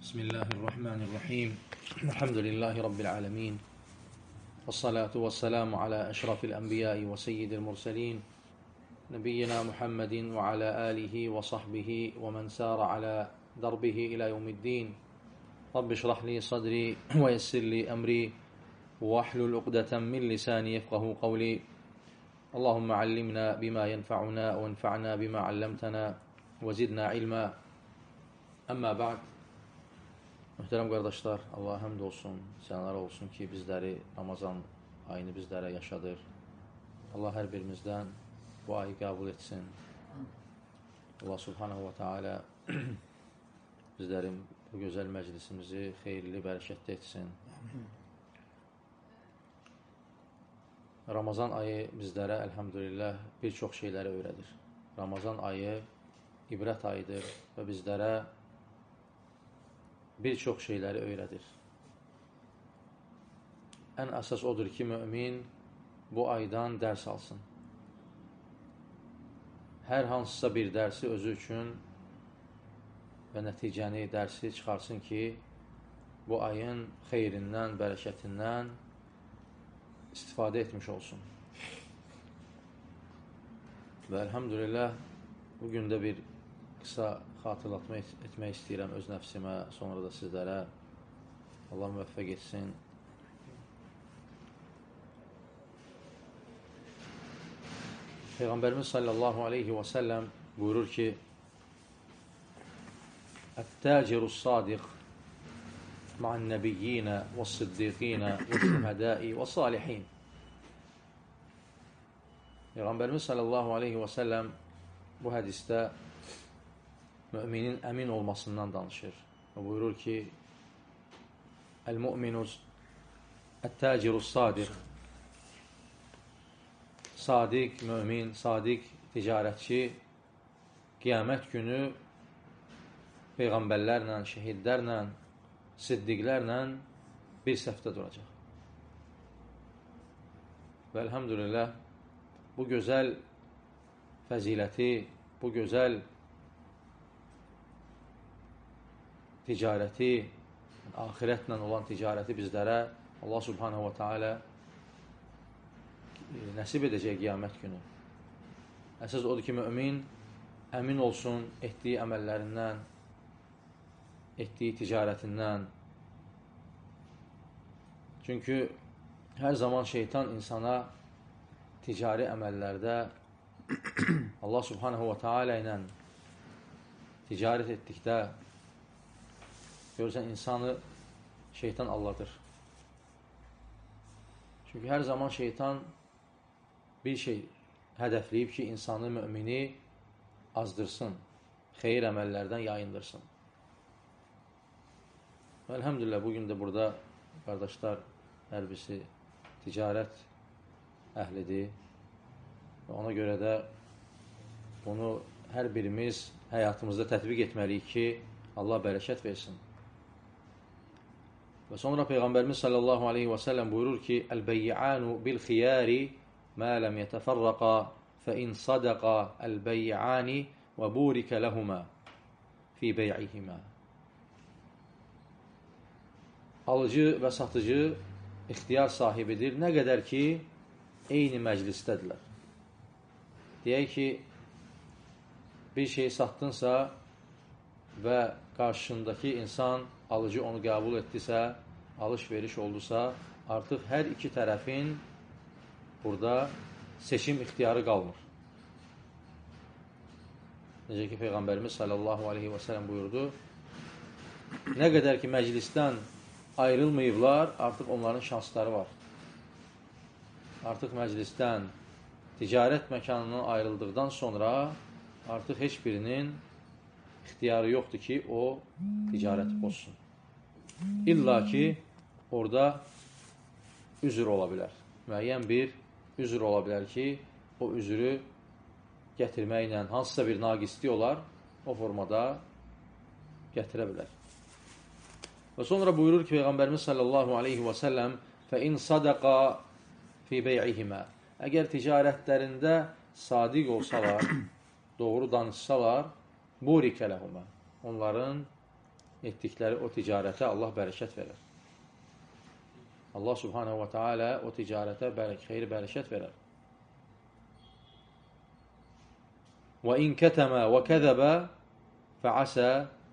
Bismillahirrahmanirrahim. Elhamdülillahi Rabbil alemin. Vessalatu vesselamu ala eşrafil enbiyai ve seyyidil murselin. Nebiyyina Muhammedin ve ala alihi ve sahbihi ve men sâra ala darbihi ila yevmiddin. Rabbi şrahli sadri ve yessirli emri ve ahlul uqdeten min lisani yefkahu kavli. Allahümme allimna bima yenfa'una ve enfa'na bima allamtana ve zidna ilma. Amma ba'd. Mühtərəm qardaşlar, Allaha həmd olsun, sənələr olsun ki, bizləri Ramazan ayını bizlərə yaşadır. Allah hər birimizdən bu ayı qəbul etsin. Allah subhanahu wa ta'ala bizlərin bu gözəl məclisimizi xeyirli, bərəkətli etsin. Ramazan ayı bizlərə, əlhamdülillah, bir çox şeyləri öyrədir. Ramazan ayı ibrət ayıdır və bizlərə bir çox şeyləri öyrədir. Ən əsas odur ki, mümin bu aydan dərs alsın. Hər hansısa bir dərsi özü üçün və nəticəni, dərsi çıxarsın ki, bu ayın xeyrindən, bərəkətindən istifadə etmiş olsun. Və əlhamdülillah, bugün də bir qısa xatırlatma etmək istəyirəm öz nəfsimə, sonra da sizlərə. Allah müvəffəq etsin. Peyğəmbərimiz sallallahu aleyhi və səlləm buyurur ki, Ət-təcirus sadiq ma'an nəbiyyinə və siddiqinə və şühədəi və salihin. Peyğəmbərimiz sallallahu aleyhi və səlləm bu hədisdə müminin əmin olmasından danışır. Və buyurur ki, Əl-mu'minus ət-təcirus sadiq. Sadiq mümin, sadiq ticarətçi qiyamət günü peyğəmbərlərlə, şəhidlərlə, siddiqlərlə bir səfdə duracaq. Və əlhamdülillah, bu gözəl fəziləti, bu gözəl ticarəti, axirətlə olan ticarəti bizlərə Allah subhanahu wa ta'ala nəsib edəcək qiyamət günü. Əsas odur ki, mümin əmin olsun etdiyi əməllərindən, etdiyi ticarətindən. Çünki hər zaman şeytan insana ticari əməllərdə Allah subhanahu wa ta'ala ilə ticarət etdikdə görürsən, insanı şeytan alladır. Çünki hər zaman şeytan bir şey hədəfləyib ki, insanı, mümini azdırsın, xeyir əməllərdən yayındırsın. Və əlhamdülillah, bugün də burada qardaşlar hər birisi ticarət əhlidir. Və ona görə də bunu hər birimiz həyatımızda tətbiq etməliyik ki, Allah bərəkət versin. Və sonra Peyğəmbərimiz sallallahu aleyhi və səlləm buyurur ki, Əl-bəyyə'anu bil-xiyari mə ləm yətəfərraqa fə-in sadaqa əl-bəyyə'ani və burikə ləhumə fi bəy'ihimə. Alıcı və satıcı ixtiyar sahibidir, nə qədər ki, eyni məclisdədirlər. Deyək ki, bir şey satdınsa və qarşındakı insan, alıcı onu qəbul etdisə, alış-veriş oldusa, artıq hər iki tərəfin burada seçim ixtiyarı qalmır. Necə ki, Peyğəmbərimiz sallallahu aleyhi və səlləm buyurdu, nə qədər ki, məclisdən ayrılmayıblar, artıq onların şansları var. Artıq məclisdən, ticarət məkanından ayrıldıqdan sonra artıq heç birinin ixtiyarı yoxdur ki, o ticarəti pozsun. İlla ki, orada üzr ola bilər. Müəyyən bir üzr ola bilər ki, o üzrü gətirməklə hansısa bir naqisliyi olar, o formada gətirə bilər. Və sonra buyurur ki, Peyğəmbərimiz sallallahu aleyhi və səlləm fə-in sadaqa fi bey'ihimə. Əgər ticarətlərində sadiq olsalar, doğru danışsalar, burikə ləhumə. Onların etdikləri o ticarətə Allah bərəkət verər. Allah subhanehu və teala o ticarətə xeyir bərəkət verər. وَإِنْ كَتَمَ وَكَذَبَ فَعَسَى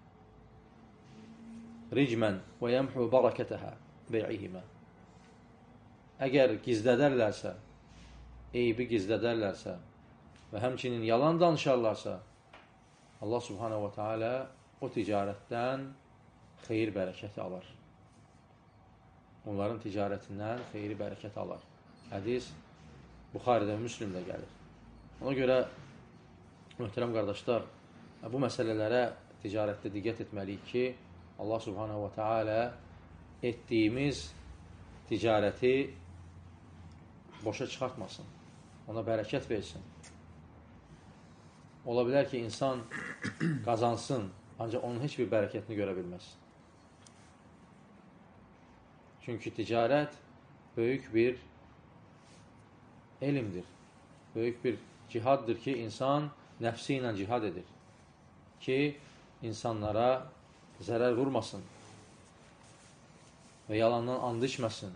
رِجْمًا وَيَمْحُ بَرَكَتَهَا بَيْعِهِمَا. Əgər gizlədərlərsə, eybi gizlədərlərsə və həmçinin yalan danışarlarsa, Allah subhanehu və teala o ticarətdən xeyir bərəkəti alar. Onların ticarətindən xeyri bərəkət alar. Hədis Buxaridə, Müslimdə gəlir. Ona görə, möhtərəm qardaşlar, bu məsələlərə ticarətdə diqqət etməliyik ki, Allah subhanehu və teala etdiyimiz ticarəti boşa çıxartmasın, ona bərəkət versin. Ola bilər ki, insan qazansın, ancaq onun heç bir bərəkətini görə bilməz. Çünki ticarət böyük bir elmdir, böyük bir cihaddır ki, insan nəfsi ilə cihad edir ki, insanlara zərər vurmasın və yalandan and içməsin.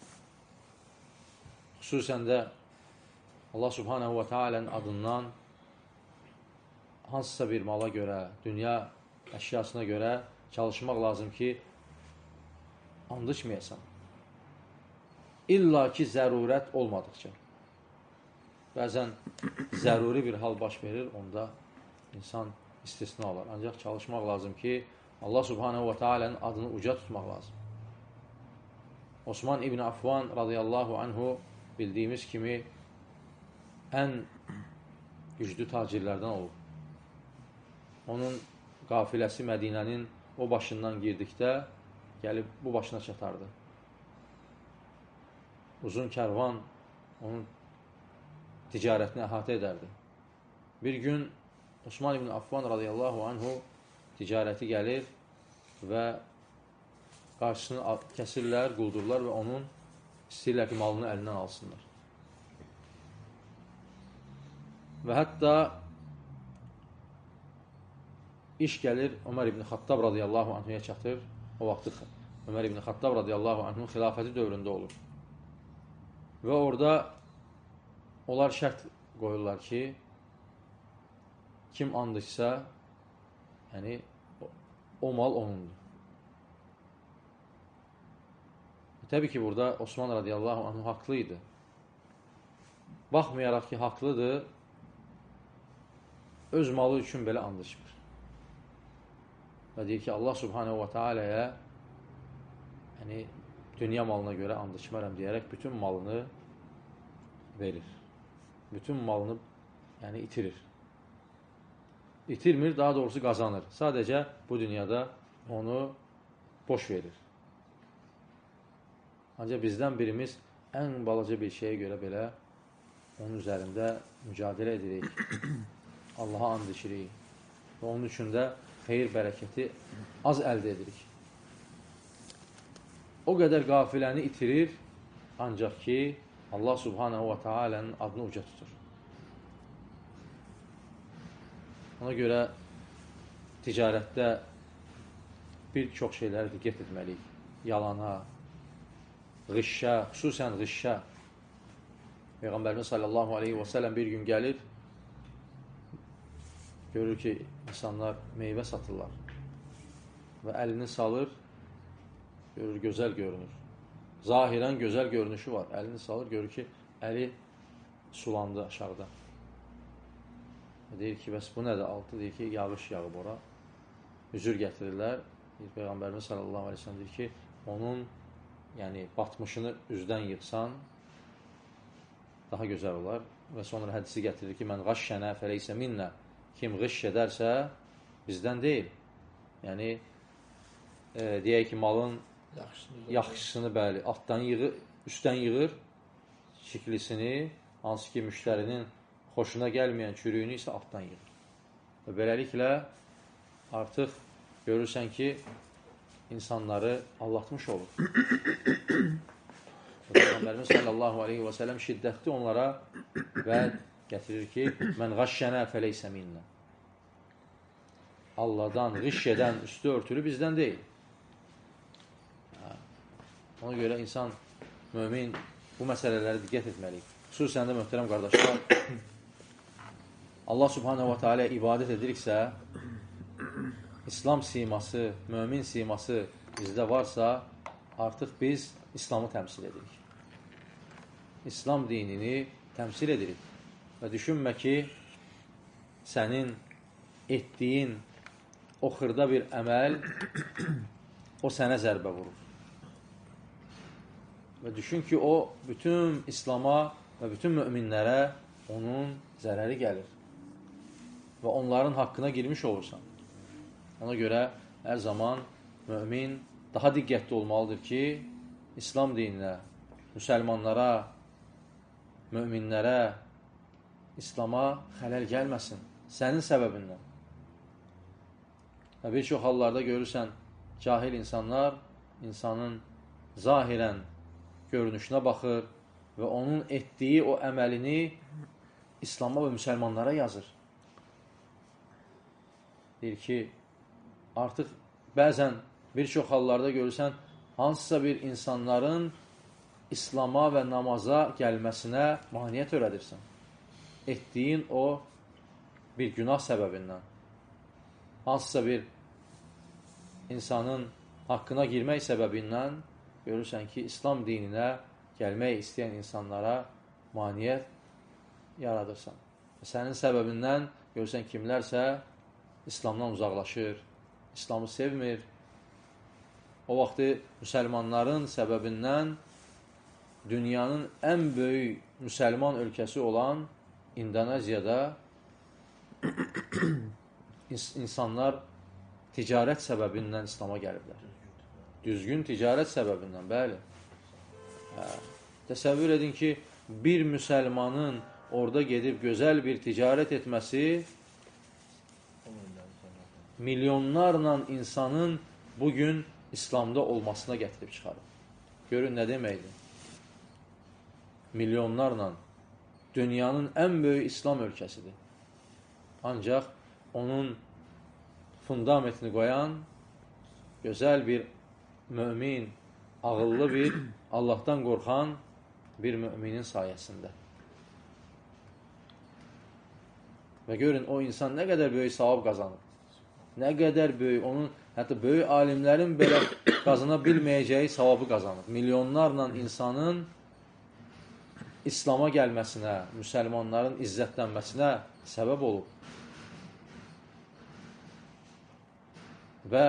Xüsusən də Allah subhanehu və teala'nın adından hansısa bir mala görə, dünya əşyasına görə çalışmaq lazım ki, and içməyəsən. İlla ki, zərurət olmadıqca. Bəzən zəruri bir hal baş verir, onda insan istisna olar. Ancaq çalışmaq lazım ki, Allah subhanehu və teala'nın adını uca tutmaq lazım. Osman İbn Affan radiyallahu anhu bildiyimiz kimi ən güclü tacirlərdən olub. Onun qafiləsi Mədinənin o başından girdikdə gəlib bu başına çatardı. Uzun kərvan onun ticarətini əhatə edərdi. Bir gün Osman İbn Affan radiyallahu anhu ticarəti gəlir və qarşısını kəsirlər, quldurlar və onun istəyirlər ki, malını əlindən alsınlar. Və hətta iş gəlir Ömər İbn Xattab radiyallahu anhuya çatır. O vaxtı Ömər İbn Xattab radiyallahu anhun xilafəti dövründə olur. Və orada onlar şərt qoyurlar ki, kim and içsə, yəni o mal onundur. Təbii ki, burada Osman radiyallahu anhu haqlı idi. Baxmayaraq ki, haqlıdır, öz malı üçün belə and içmir. Və deyir ki, Allah subhanehu və teala'ya yəni, dünya malına görə and içmərəm deyərək bütün malını verir. Bütün malını yəni, itirir. İtirmir, daha doğrusu qazanır. Sadəcə bu dünyada onu boş verir. Ancaq bizdən birimiz ən balaca bir şeyə görə belə onun üzərində mücadilə edirik. Allaha and içirik. Və onun üçün də xeyir bərəkəti az əldə edirik. O qədər qafiləni itirir, ancaq ki, Allah subhanehu və teala'nın adını uca tutur. Ona görə ticarətdə bir çox şeylərə diqqət etməliyik. Yalana, qışşə, xüsusən qışşə. Peyğəmbərimiz sallallahu aleyhi və səlləm bir gün gəlir, görür ki, insanlar meyvə satırlar və əlini salır, görür, gözəl görünür. Zahirən gözəl görünüşü var. Əlini salır, görür ki, əli sulandı aşağıda. Deyir ki, bəs bu nədir? Altı deyir ki, yağış yağıb ora. Üzür gətirirlər. Peyğəmbərimiz sallallahu aleyhi və səlləm deyir ki, onun yəni batmışını üzdən yıxsan daha gözəl olar. Və sonra hədisi gətirir ki, mən qaşşənə fəleysə minnə. Kim qış edərsə bizdən deyil. Yəni deyək ki, malın yaxşısını bəli, altdan yığır, üstdən yığır şiklisini, hansı ki, müştərinin xoşuna gəlməyən çürüyünü isə altdan yığır. Və beləliklə artıq görürsən ki, insanları aldatmış olur. Peyğəmbərimiz sallallahu aleyhi və səlləm şiddətli onlara vəd gətirir ki, mən qaşşənə fəleysə minnə. Allahdan, ğiş edən, üstü örtülü bizdən deyil. Ona görə insan, mömin bu məsələlərə diqqət etməliyik. Xüsusən də möhtərəm qardaşlar, Allah subhanehu wa ta'ala ibadət ediriksə, İslam siması, mömin siması bizdə varsa, artıq biz İslamı təmsil edirik. İslam dinini təmsil edirik. Və düşünmə ki, sənin etdiyin o xırda bir əməl o sənə zərbə vurur. Və düşün ki, o bütün İslama və bütün möminlərə onun zərəri gəlir. Və onların haqqına girmiş olursan. Ona görə hər zaman mömin daha diqqətli olmalıdır ki, İslam dininə, müsəlmanlara, möminlərə, İslama xələl gəlməsin. Sənin səbəbindən. Və bir çox hallarda görürsən, cahil insanlar insanın zahirən görünüşünə baxır və onun etdiyi o əməlini İslama və müsəlmanlara yazır. Deyir ki, artıq bəzən bir çox hallarda görürsən, hansısa bir insanların İslama və namaza gəlməsinə maniyyət törədirsən. Etdiyin o bir günah səbəbindən. Hansısa bir insanın haqqına girmək səbəbindən görürsən ki, İslam dininə gəlmək istəyən insanlara maniyyət yaradırsan. Sənin səbəbindən görürsən kimlərsə İslamdan uzaqlaşır, İslamı sevmir. O vaxtı müsəlmanların səbəbindən dünyanın ən böyük müsəlman ölkəsi olan İndoneziyada insanlar ticarət səbəbindən İslama gəliblər. Düzgün ticarət səbəbindən, bəli. Təsəvvür edin ki, bir müsəlmanın orada gedib gözəl bir ticarət etməsi milyonlarla insanın bugün İslamda olmasına gətirib çıxarıb. Görün, nə deməkdir? Milyonlarla dünyanın ən böyük İslam ölkəsidir. Ancaq onun fundamentini qoyan gözəl bir mömin, ağıllı bir, Allahdan qorxan bir müminin sayəsində. Və görün, o insan nə qədər böyük savab qazanır. Nə qədər böyük, onun, hətta böyük alimlərin belə qazana bilməyəcəyi savabı qazanır. Milyonlarla insanın İslama gəlməsinə, müsəlmanların izzətlənməsinə səbəb olub. Və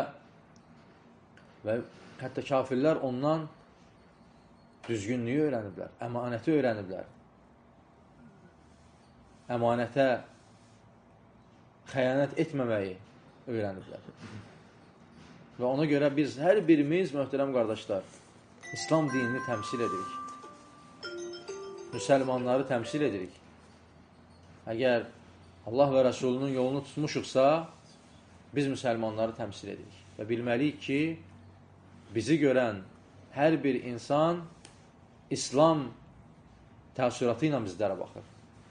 hətta kafirlər ondan düzgünlüyü öyrəniblər, əmanəti öyrəniblər. Əmanətə xəyanət etməməyi öyrəniblər. Və ona görə biz hər birimiz, möhtərəm qardaşlar, İslam dinini təmsil edirik. Müsəlmanları təmsil edirik. Əgər Allah və Rəsulunun yolunu tutmuşuqsa, biz müsəlmanları təmsil edirik. Və bilməliyik ki, bizi görən hər bir insan İslam təəssüratı ilə bizlərə baxır.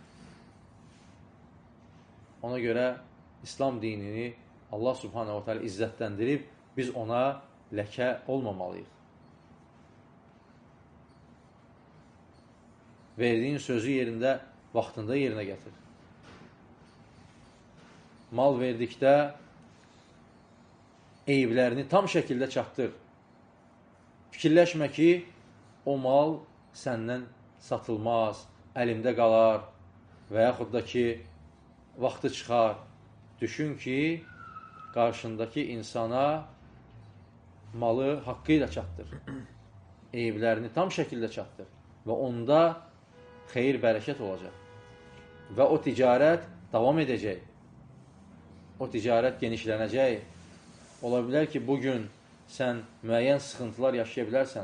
Ona görə İslam dinini Allah subhanehu wa ta'ala izzətləndirib, biz ona ləkə olmamalıyıq. Verdiyin sözü yerində, vaxtında yerinə gətir. Mal verdikdə eyiblərini tam şəkildə çatdır. Fikirləşmə ki, o mal səndən satılmaz, əlimdə qalar və yaxud da ki, vaxtı çıxar. Düşün ki, qarşındakı insana malı haqqı ilə çatdır. Eyiblərini tam şəkildə çatdır. Və onda xeyir, bərəkət olacaq. Və o ticarət davam edəcək. O ticarət genişlənəcək. Ola bilər ki, bugün sən müəyyən sıxıntılar yaşaya bilərsən.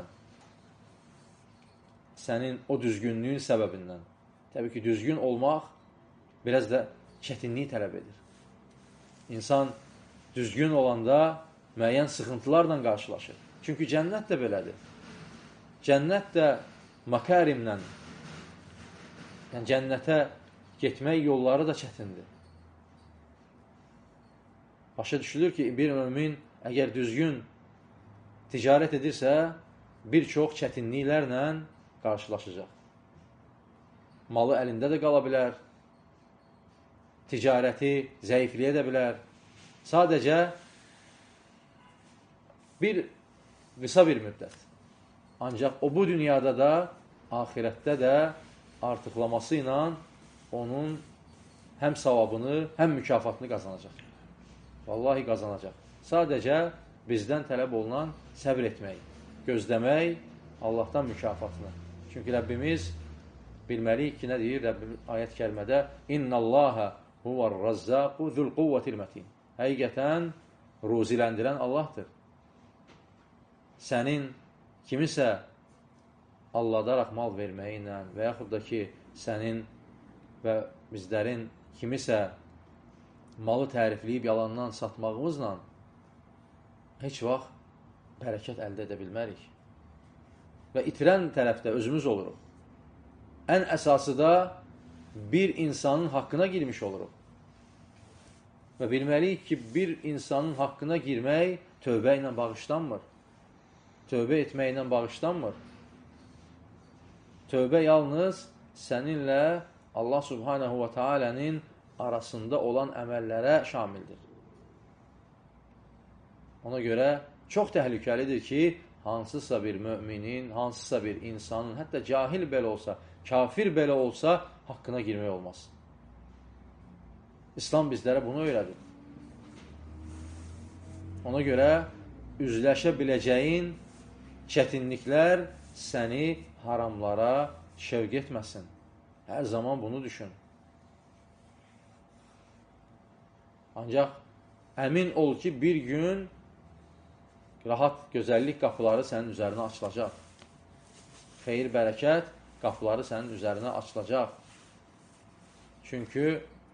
Sənin o düzgünlüyün səbəbindən. Təbii ki, düzgün olmaq biraz da çətinliyi tələb edir. İnsan düzgün olanda müəyyən sıxıntılarla qarşılaşır. Çünki cənnət də belədir. Cənnət də makarimlə, yəni cənnətə getmək yolları da çətindir. Başa düşülür ki, bir mömin əgər düzgün ticarət edirsə, bir çox çətinliklərlə qarşılaşacaq. Malı əlində də qala bilər, ticarəti zəifliyə də bilər. Sadəcə qısa bir müddət. Ancaq o bu dünyada da, axirətdə də artıqlaması ilə onun həm savabını, həm mükafatını qazanacaq. Vallahi qazanacaq. Sadəcə bizdən tələb olunan səbr etmək, gözləmək Allahdan mükafatını. Çünki Rəbbimiz bilməliyik ki, nə deyir Rəbbimiz ayət-i kərimədə? İnnəlləhə huvər-razzaqu zul-quvvətil-mətin. Həqiqətən ruziləndirən Allahdır. Sənin kimisə alladaraq mal verməyinlə və yaxud da ki, sənin və bizlərin kimisə malı tərifləyib yalandan satmağımızla heç vaxt bərəkət əldə edə bilmərik. Və itirən tərəfdə özümüz oluruq. Ən əsası da bir insanın haqqına girmiş oluruq. Və bilməliyik ki, bir insanın haqqına girmək tövbə ilə bağışlanmır. Tövbə etməklə bağışlanmır. Tövbə yalnız səninlə Allah Subhanahu və Teala'nın arasında olan əməllərə şamildir. Ona görə çox təhlükəlidir ki, hansısa bir müminin, hansısa bir insanın, hətta cahil belə olsa, kafir belə olsa, haqqına girmək olmaz. İslam bizlərə bunu öyrədir. Ona görə üzləşə biləcəyin çətinliklər səni haramlara şevq etməsin. Hər zaman bunu düşün. Ancaq əmin ol ki, bir gün rahat gözəllik qapıları sənin üzərinə açılacaq. Xeyir, bərəkət qapıları sənin üzərinə açılacaq. Çünki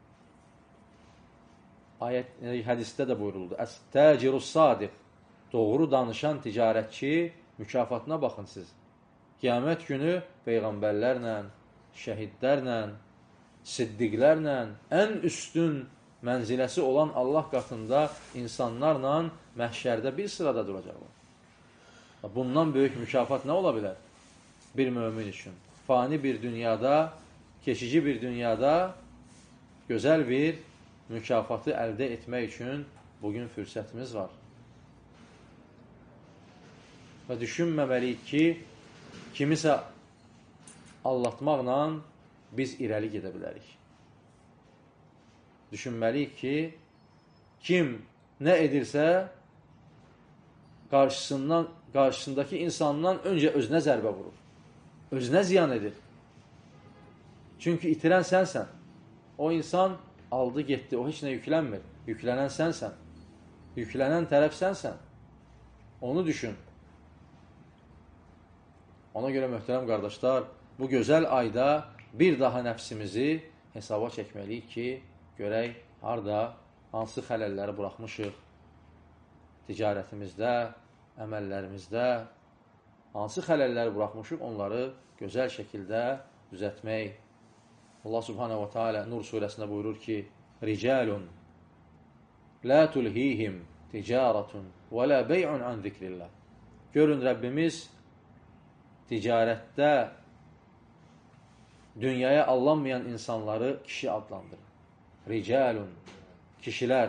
hədisdə də buyuruldu. Əs-təcirus sadiq. Doğru danışan ticarətçi mükafatına baxın siz. Qiyamət günü peyğəmbərlərlə, şəhidlərlə, siddiqlərlə, ən üstün mənziləsi olan Allah qatında insanlarla məhşərdə bir sırada duracaqlar. Bundan böyük mükafat nə ola bilər? Bir mömin üçün. Fani bir dünyada, keçici bir dünyada gözəl bir mükafatı əldə etmək üçün bugün fürsətimiz var. Və düşünməməliyik ki, kimisə aldatmaqla biz irəli gedə bilərik. Düşünməliyik ki, kim nə edirsə, qarşısındakı insandan öncə özünə zərbə vurur. Özünə ziyan edir. Çünki itirən sənsən. O insan aldı, getdi, o heç nə yüklənmir. Yüklənən sənsən. Yüklənən tərəf sənsən. Onu düşün. Ona görə möhtərəm qardaşlar, bu gözəl ayda bir daha nəfsimizi hesaba çəkməliyik ki, görək harada, hansı xələlləri buraxmışıq, ticarətimizdə, əməllərimizdə, hansı xələlləri buraxmışıq, onları gözəl şəkildə düzətmək. Allah Subhanahu wa Ta'ala Nur surəsində buyurur ki, Ricalun la tulhihim ticaretun və la bey'un an zikrillah. Görün, Rəbbimiz ticarətdə dünyaya allanmayan insanları kişi adlandırır. Ricalun, kişilər.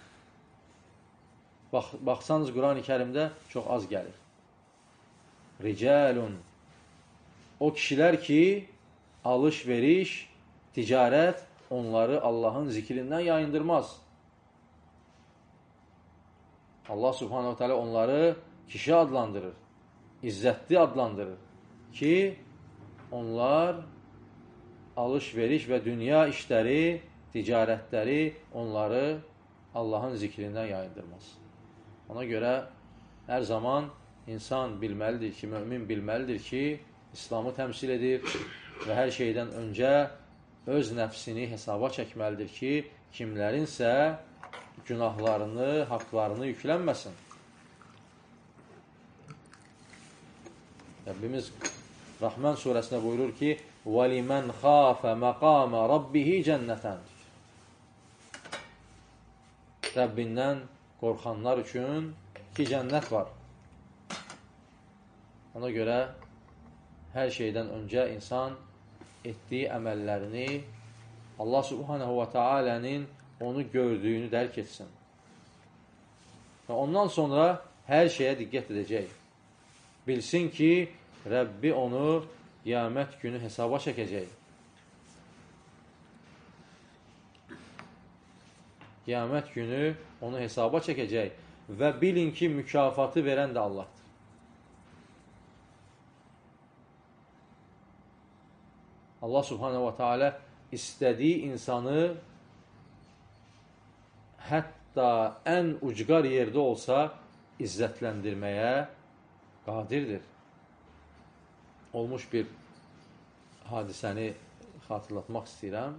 Baxsanız Quran-ı Kərimdə çox az gəlir. Ricalun, o kişilər ki, alış-veriş, ticarət onları Allahın zikrindən yayındırmaz. Allah Subhanahu Teala onları kişi adlandırır, izzətli adlandırır ki, onlar alış-veriş və dünya işləri, ticarətləri onları Allahın zikrindən yayındırmaz. Ona görə hər zaman insan bilməlidir ki, mömin bilməlidir ki, İslamı təmsil edir və hər şeydən öncə öz nəfsini hesaba çəkməlidir ki, kimlərinsə günahlarını, haqlarını yüklənməsin. Rəbbimiz Rahman surəsində buyurur ki, وَلِمَنْ خَافَ مَقَامَ رَبِّهِ جَنَّةً. Rəbbindən qorxanlar üçün 2 cənnət var. Ona görə hər şeydən öncə insan etdiyi əməllərini Allah Subhanahu wa Ta'alənin onu gördüyünü dərk etsin. Və ondan sonra hər şeyə diqqət edəcək. Bilsin ki, Rəbbi onu qiyamət günü hesaba çəkəcək. Qiyamət günü onu hesaba çəkəcək və bilin ki, mükafatı verən də Allahdır. Allah Subhanahu wa Ta'ala istədiyi insanı hətta ən ucqar yerdə olsa izzətləndirməyə qadirdir. Olmuş bir hadisəni xatırlatmaq istəyirəm.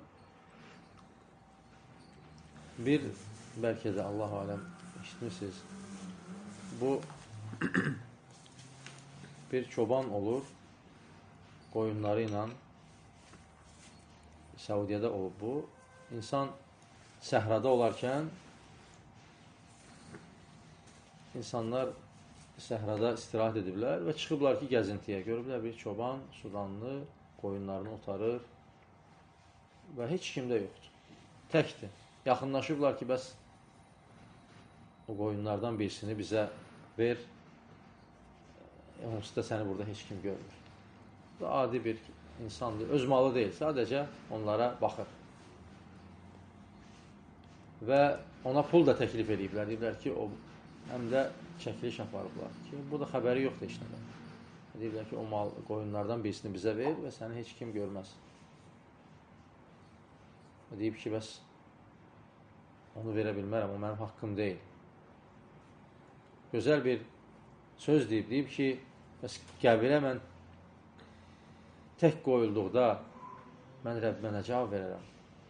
Bir, bəlkə də Allah aləm işitmişsiniz, bu bir çoban olur, qoyunları ilə Səudiyyədə olub bu. İnsan səhrada olarkən insanlar səhrada istirahət ediblər və çıxıblar ki, gəzintiyə. Görüblər bir çoban, sudanlı, qoyunlarını otarır və heç kimdə yoxdur. Təkdir. Yaxınlaşıblar ki, bəs o qoyunlardan birisini bizə ver, onsuz da səni burada heç kim görmür. Bu adi bir insandır. Öz malı deyil, sadəcə onlara baxır. Və ona pul da təklif ediblər. Deyiblər ki, o həm də çəkiliş aparıblar ki, bu da xəbəri yoxdur heç nədən. Deyiblər ki, o qoyunlardan birisini bizə ver və səni heç kim görməz. Deyib ki, bəs onu verə bilmərəm, o mənim haqqım deyil. Gözəl bir söz deyib ki, bəs qəbirə mən tək qoyulduqda mən Rəbbimə nə cavab verərəm?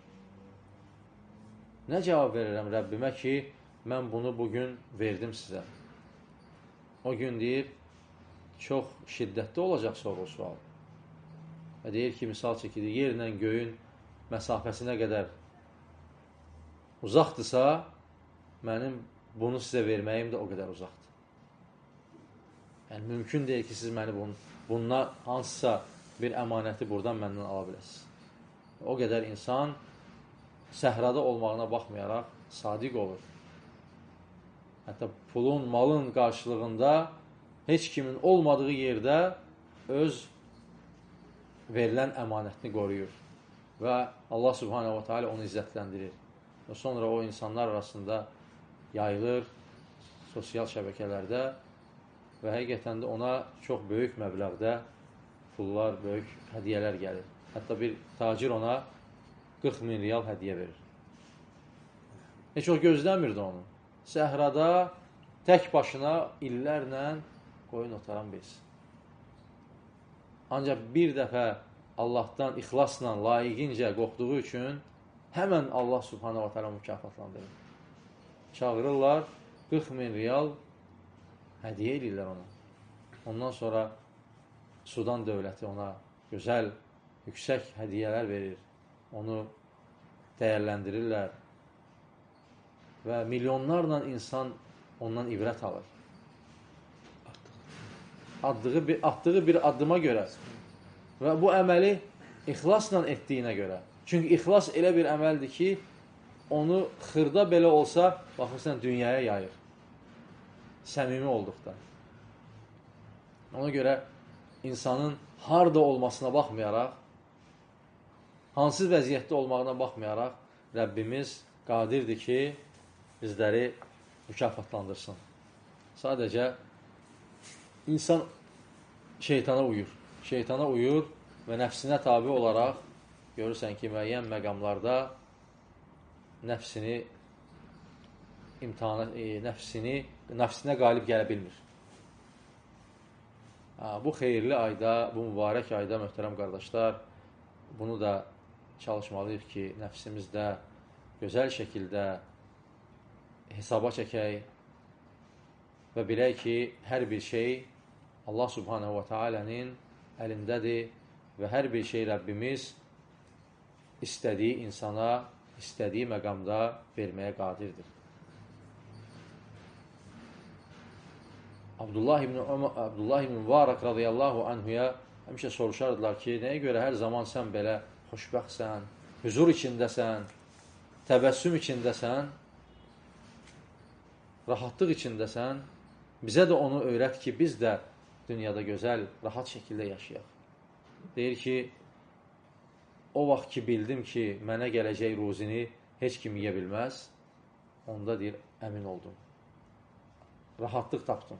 Nə cavab verərəm Rəbbimə ki, mən bunu bugün verdim sizə? O gün deyir, çox şiddətli olacaq soru-sual. Və deyir ki, misal çəkilir, yerlə göyün məsafəsinə qədər uzaqdırsa, mənim bunu sizə verməyim də o qədər uzaqdır. Yəni, mümkün deyil ki, siz məni bununla hansısa bir əmanəti buradan məndən ala biləsiniz. O qədər insan səhrada olmağına baxmayaraq sadiq olur. Hətta pulun, malın qarşılığında heç kimin olmadığı yerdə öz verilən əmanətini qoruyur. Və Allah Subhanahu wa Ta'ala onu izzətləndirir. Və sonra o insanlar arasında yayılır sosial şəbəkələrdə və həqiqətən də ona çox böyük məbləğdə pullar, böyük hədiyyələr gəlir. Hətta bir tacir ona 40 min riyal hədiyyə verir. Heç o gözləmirdi onu. Səhrada tək başına illərlə qoyun otaran birisi. Ancaq bir dəfə Allahdan ixlasla, layiqincə qorxduğu üçün həmən Allah Subhanahu wa Ta'ala mükafatlandırır. Çağırırlar, 40 min riyal hədiyyə edirlər ona. Ondan sonra Sudan dövləti ona gözəl, yüksək hədiyyələr verir. Onu dəyərləndirirlər. Və milyonlarla insan ondan ibrət alır. Atdığı bir addıma görə və bu əməli ixlasla etdiyinə görə. Çünki ixlas elə bir əməldir ki, onu xırda belə olsa, baxırsan, dünyaya yayır. Səmimi olduqda. Ona görə insanın harda olmasına baxmayaraq, hansı vəziyyətdə olmağına baxmayaraq, Rəbbimiz qadirdir ki, bizləri mükafatlandırsın. Sadəcə insan şeytana uyur. Şeytana uyur və nəfsinə tabi olaraq görürsən ki, müəyyən məqamlarda nəfsinə qalib gələ bilmir. Bu xeyirli ayda, bu mübarək ayda, möhtərəm qardaşlar, bunu da çalışmalıyıq ki, nəfsimizdə gözəl şəkildə hesaba çəkək və bilək ki, hər bir şey Allah Subhanahu wa Ta'alənin əlindədir və hər bir şey Rəbbimiz istədiyi insana, istədiyi məqamda verməyə qadirdir. Abdullah ibn Mübarək radiyallahu anhuya həmişə soruşardılar ki, nəyə görə hər zaman sən belə xoşbəxtsən, huzur içindəsən, təbəssüm içindəsən, rahatlıq içindəsən, bizə də onu öyrət ki, biz də dünyada gözəl, rahat şəkildə yaşayaq. Deyir ki, o vaxt ki, bildim ki, mənə gələcək ruzini heç kim yeyə bilməz, onda deyir, əmin oldum. Rahatlıq tapdım.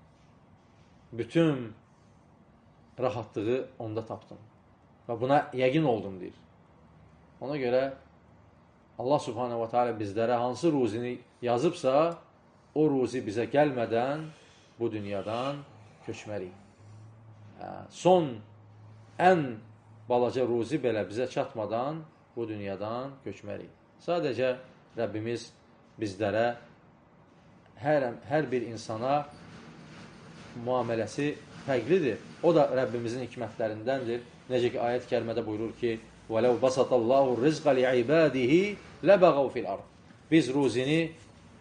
Bütün rahatlığı onda tapdım. Və buna yəqin oldum, deyir. Ona görə Allah subhanehu wa ta'ala bizlərə hansı ruzini yazıbsa, o ruzi bizə gəlmədən bu dünyadan köçməliyik. Son ən balaca ruzi belə bizə çatmadan bu dünyadan köçməliyik. Sadəcə Rəbbimiz bizlərə hər bir insana müamiləsi fərqlidir. O da Rəbbimizin hikmətlərindəndir. Necə ki, ayət-i kərimədə buyurur ki, وَلَوْ بَسَطَ اللّٰهُ الرِّزْقَ لِعِبَادِهِ لَبَغَوْا فِي الْأَرْضِ. Biz ruzini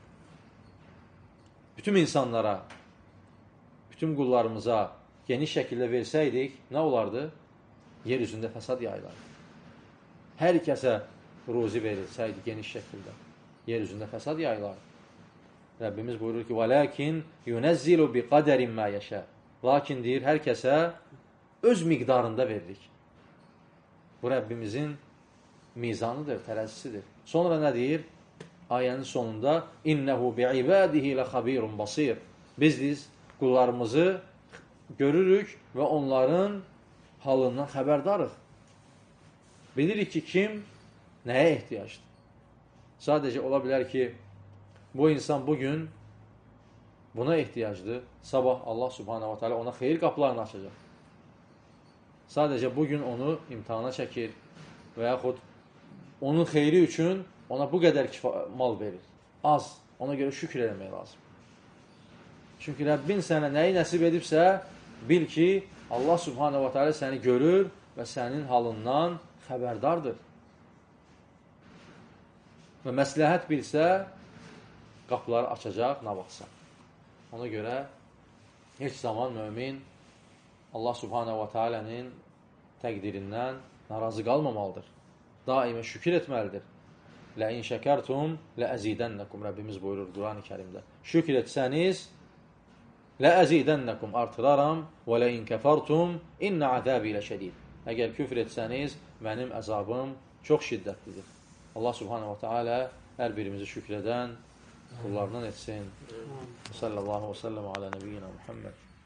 bütün insanlara, bütün qullarımıza geniş şəkildə versəydik, nə olardı? Yer üzündə fəsad yayılardı. Hər kəsə ruzi verilsəydi geniş şəkildə, yer üzündə fəsad yayılardı. Rəbbimiz buyurur ki, وَلَكِنْ يُنَزِّلُ بِقَدَرٍ مَا يَشَاءُ. Lakin deyir, hər kəsə öz miqdarında veririk. Bu Rəbbimizin mizanıdır, tərəzisidir. Sonra nə deyir? Ayənin sonunda İnnehu bi'ibadihi lexabirun basir. Biz qullarımızı görürük və onların halından xəbərdarıq. Bilirik ki, kim nəyə ehtiyacdır? Sadəcə ola bilər ki, bu insan bugün buna ehtiyacdır. Sabah Allah subhanehu wa ta'ala ona xeyir qapılarını açacaq. Sadəcə bugün onu imtihana çəkir və yaxud onun xeyri üçün ona bu qədər mal verir. Az. Ona görə şükür eləmək lazım. Çünki Rəbbin sənə nəyi nəsib edibsə, bil ki, Allah subhanehu wa ta'ala səni görür və sənin halından xəbərdardır. Və məsləhət bilsə, qapıları açacaq, nə vaxtsa. Ona görə heç zaman mömin Allah subhanehu wa ta'ala'nın təqdirindən narazı qalmamalıdır. Daima şükür etməlidir. Ləin şəkərtum ləəzidənləkum. Rəbbimiz buyurur Quran-ı Kərimdə. Şükür etsəniz ləəzidənləkum, artıraram, və ləin kəfərtum innə əzəbi ilə şədid. Əgər küfr etsəniz, mənim əzabım çox şiddətlidir. Allah subhanehu wa ta'ala hər birimizi şükür edən kullarından etsin. Sallallahu aleyhi ve sellem ala nebiyyina Muhammed.